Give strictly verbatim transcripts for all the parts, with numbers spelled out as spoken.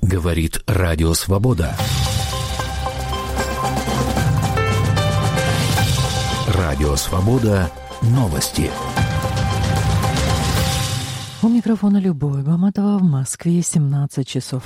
Говорит Радио Свобода. Радио Свобода. Новости. У микрофона Любовь Баматова. В Москве семнадцать часов.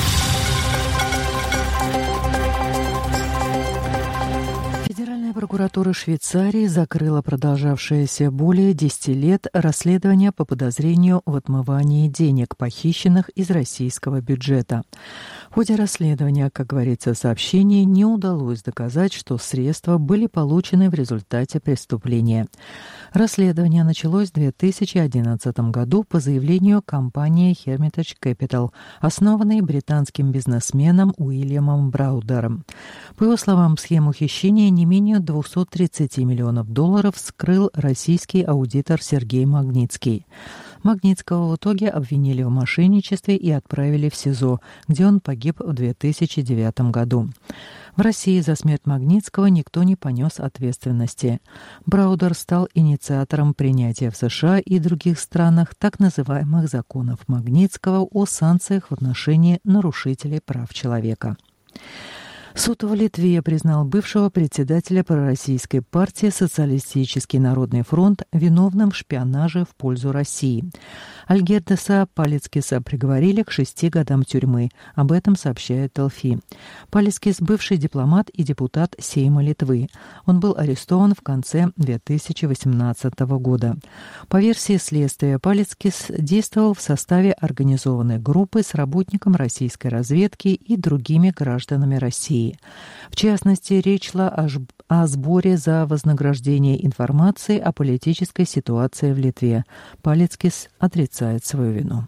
Прокуратура Швейцарии закрыла продолжавшееся более десяти лет расследование по подозрению в отмывании денег, похищенных из российского бюджета. В ходе расследования, как говорится в сообщении, не удалось доказать, что средства были получены в результате преступления. Расследование началось в две тысячи одиннадцатом году по заявлению компании Hermitage Capital, основанной британским бизнесменом Уильямом Браудером. По его словам, схему хищения не менее двести тридцать миллионов долларов вскрыл российский аудитор Сергей Магнитский. Магнитского в итоге обвинили в мошенничестве и отправили в СИЗО, где он погиб в две тысячи девятом году. В России за смерть Магнитского никто не понес ответственности. Браудер стал инициатором принятия в США и других странах так называемых законов Магнитского о санкциях в отношении нарушителей прав человека. Суд в Литве признал бывшего председателя пророссийской партии «Социалистический народный фронт» виновным в шпионаже в пользу России. Альгердеса Палецкиса приговорили к шести годам тюрьмы. Об этом сообщает Эльфи. Палецкис – бывший дипломат и депутат Сейма Литвы. Он был арестован в конце две тысячи восемнадцатого года. По версии следствия, Палецкис действовал в составе организованной группы с работником российской разведки и другими гражданами России. В частности, речь шла о, ж... о сборе за вознаграждение информации о политической ситуации в Литве. Палецкис отрицает свою вину.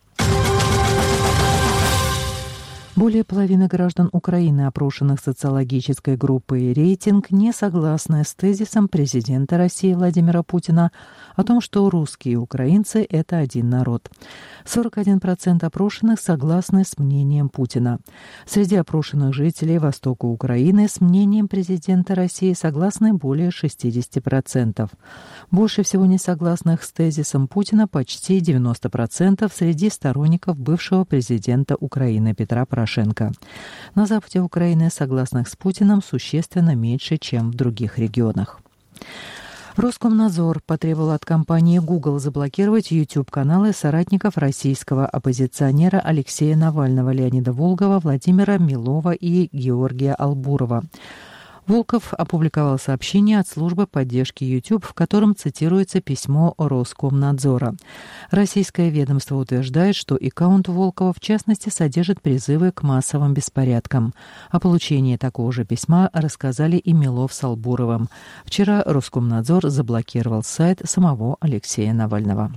Более половины граждан Украины, опрошенных социологической группой «Рейтинг», не согласны с тезисом президента России Владимира Путина о том, что русские и украинцы – это один народ. сорок один процент опрошенных согласны с мнением Путина. Среди опрошенных жителей Востока Украины с мнением президента России согласны более шестьдесят процентов. Больше всего несогласных с тезисом Путина почти девяносто процентов среди сторонников бывшего президента Украины Петра Порошенко. На западе Украины согласных с Путиным существенно меньше, чем в других регионах. Роскомнадзор потребовал от компании Google заблокировать YouTube-каналы соратников российского оппозиционера Алексея Навального, Леонида Волкова, Владимира Милова и Георгия Албурова. Волков опубликовал сообщение от службы поддержки YouTube, в котором цитируется письмо Роскомнадзора. Российское ведомство утверждает, что аккаунт Волкова в частности содержит призывы к массовым беспорядкам. О получении такого же письма рассказали и Милов с Албуровым. Вчера Роскомнадзор заблокировал сайт самого Алексея Навального.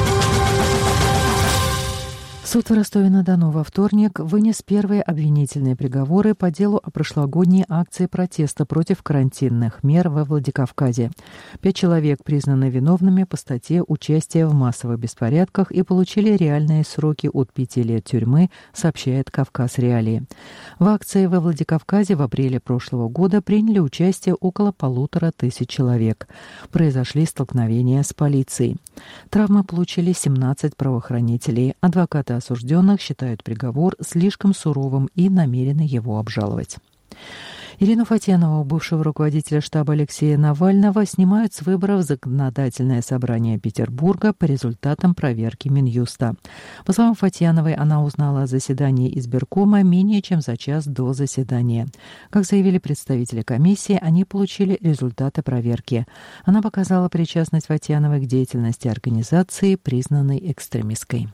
Суд в Ростове-на-Дону во вторник вынес первые обвинительные приговоры по делу о прошлогодней акции протеста против карантинных мер во Владикавказе. Пять человек признаны виновными по статье «Участие в массовых беспорядках» и получили реальные сроки от пяти лет тюрьмы, сообщает «Кавказ Реалии». В акции во Владикавказе в апреле прошлого года приняли участие около полутора тысяч человек. Произошли столкновения с полицией. Травмы получили семнадцать правоохранителей. Адвокаты осужденных считают приговор слишком суровым и намерены его обжаловать. Ирину Фатьянову, бывшего руководителя штаба Алексея Навального, снимают с выборов в Законодательное собрание Петербурга по результатам проверки Минюста. По словам Фатьяновой, она узнала о заседании избиркома менее чем за час до заседания. Как заявили представители комиссии, они получили результаты проверки. Она показала причастность Фатьяновой к деятельности организации, признанной экстремистской.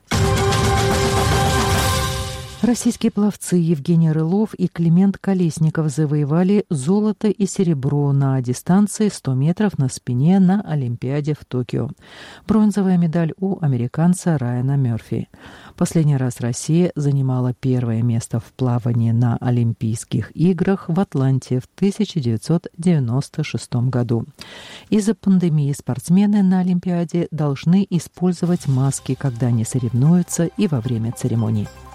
Российские пловцы Евгений Рылов и Климент Колесников завоевали золото и серебро на дистанции сто метров на спине на Олимпиаде в Токио. Бронзовая медаль у американца Райана Мерфи. Последний раз Россия занимала первое место в плавании на Олимпийских играх в Атланте в тысяча девятьсот девяносто шестом году. Из-за пандемии спортсмены на Олимпиаде должны использовать маски, когда они соревнуются и во время церемоний.